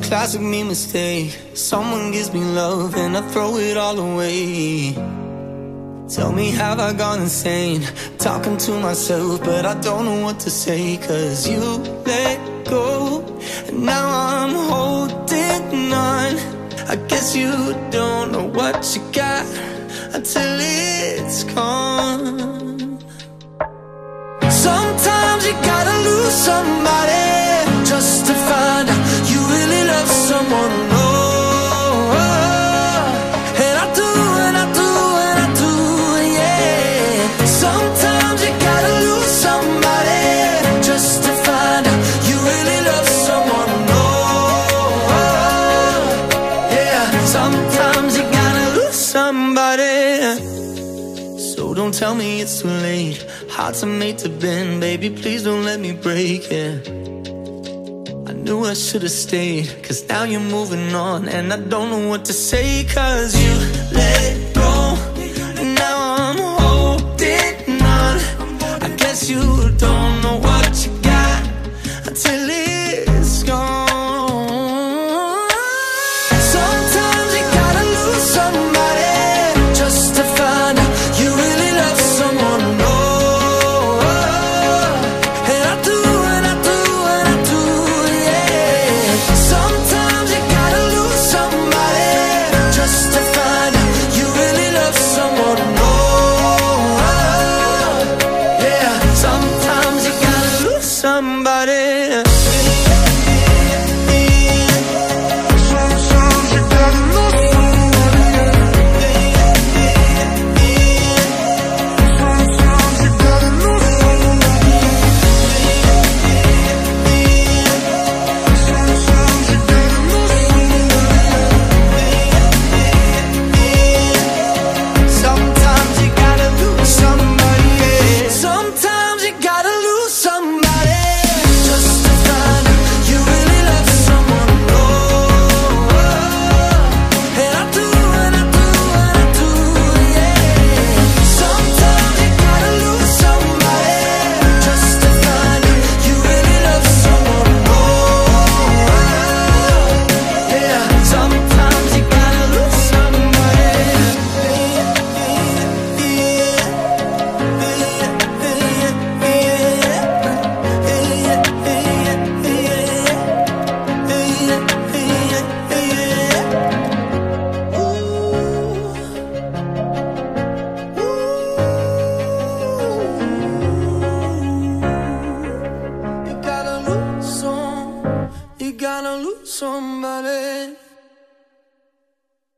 classic me mistake. Someone gives me love and I throw it all away. Tell me, have I gone insane? Talking to myself, but I don't know what to say. Cause you let go, and now I'm holding on. I guess you don't know what you got until it's gone. Sometimes you gotta lose somebody just to find out you really love someone. Oh, and I do, and I do, and I do, yeah. Sometimes you gotta lose somebody just to find out you really love someone. Oh, yeah. Sometimes you gotta lose somebody. So don't tell me it's too late. Hearts are made to bend, baby, please don't let me break it. I knew I should've stayed, cause now you're moving on. And I don't know what to say, cause you let go, and now I'm holding on. I guess you don't know what you got until it's gone. Sometimes you gotta lose somebody just to find out you really love someone. Somebody. You gotta lose somebody.